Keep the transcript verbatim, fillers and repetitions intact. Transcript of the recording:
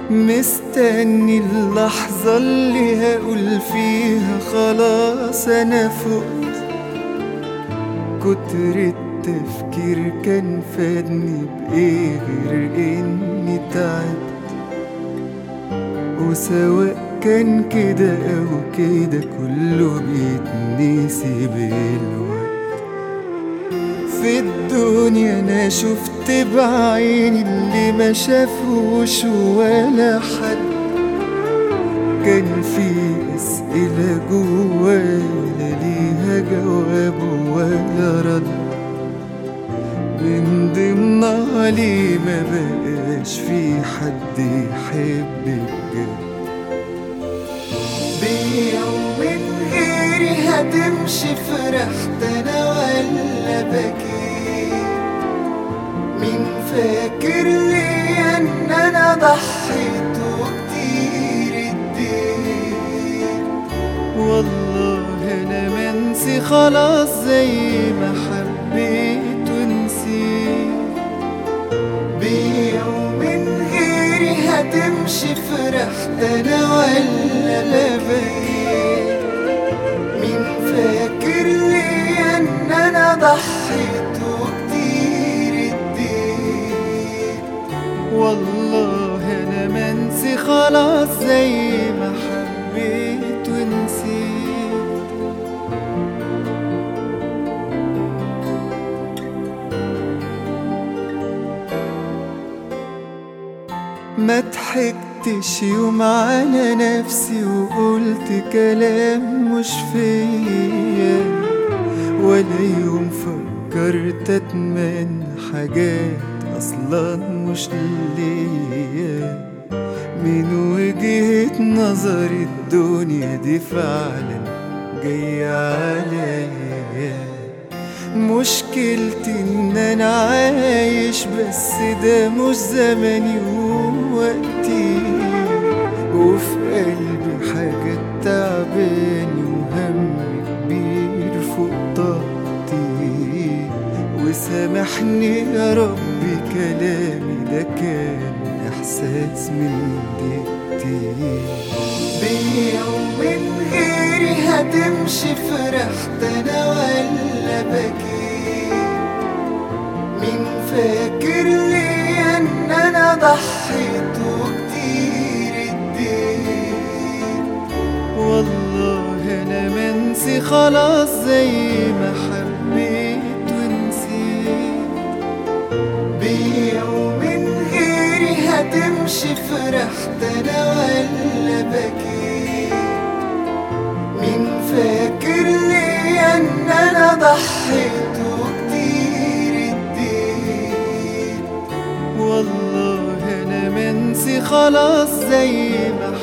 مستني اللحظة اللي هقول فيها خلاص أنا فقت. كتر التفكير كان فادني بإيه غير إني تعبت، وسواء كان كده أو كده كله بيتنسي بالوقت. في الدنيا أنا شفت بعيني اللي ما شافوش ولا حد. كان في أسئلة جوايا لا ليها جواب ولا رد، من ضمنها ليه ما بقاش في حد يحب بجد. بيا ومن غيري هتمشي فرحت أنا ولا بكيت؟ مين فاكر لي إن أنا ضحيت وكتير اديت؟ والله أنا منسي خلاص زي ما حبيت ونسيت. بيا ومن غيري هتمشي فرحت أنا ولا بكيت؟ مين فاكر لي إن أنا ضحيت وكتير اديت؟ والله أنا منسي خلاص زي ما حبيت ونسيت. ما ضحكتش يوم على نفسي وقلت كلام مش فيا، ولا يوم فكرت اتمنى حاجات اصلا مش ليا. من وجهة نظري الدنيا دي فعلا جاية عليا. مشكلتي ان انا عايش بس ده مش زمني ووقتي، وفي قلبي حاجات تعباني وهم كبير فوق طاقتي. وسامحني يا ربي كلامي ده كان احساس من دقيقتي. بيا ومن غيري هتمشي فرحت انا ولا بكيت؟ مين فاكر لي ان انا ضحيت وكتير اديت؟ والله انا منسي خلاص زي ما حبيت ونسيت. بيا ومن غيري هتمشي فرحت انا ولا بكيت؟ مين فاكر لي ان انا ضحيت وكتير اديت؟ والله انا منسي خلاص زي ما